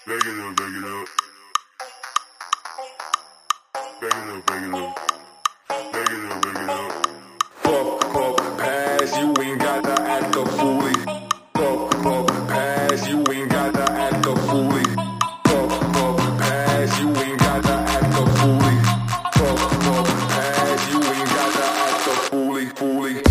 Back it up, back it up. Back it up, back it up. Back it up, back it up. Fuck, pass, you ain't gotta act a foolie. Fuck, pass, you ain't gotta act a foolie. Fuck, pass, you ain't gotta act a foolie. Fuck, pass, you ain't gotta act a foolie.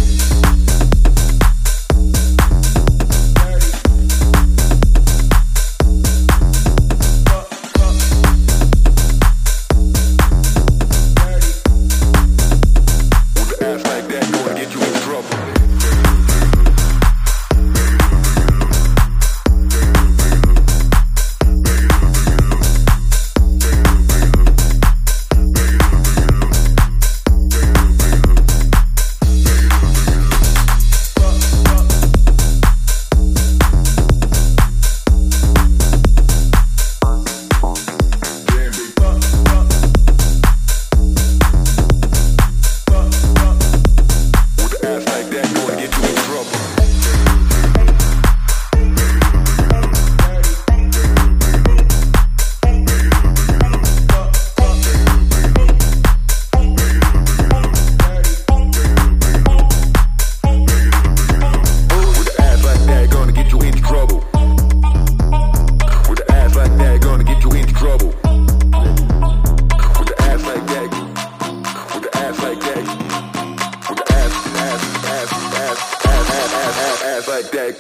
Like that.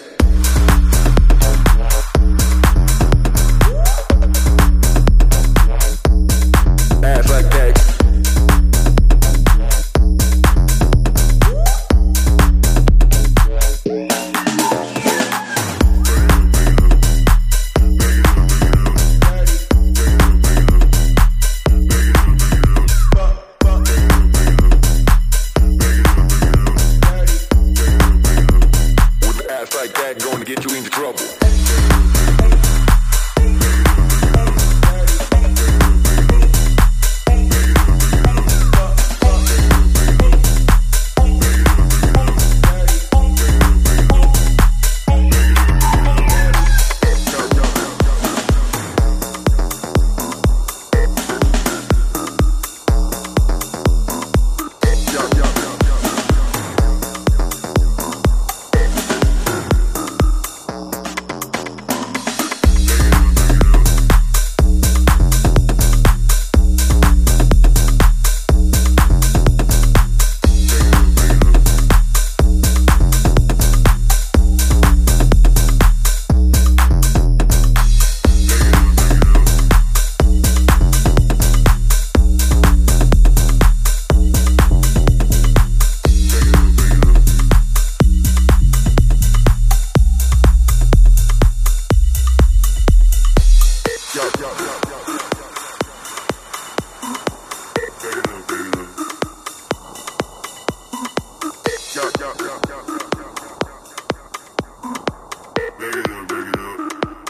Ass like that. Like that, going to get you into trouble.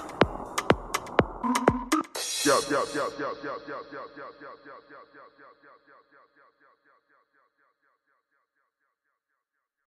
Yup.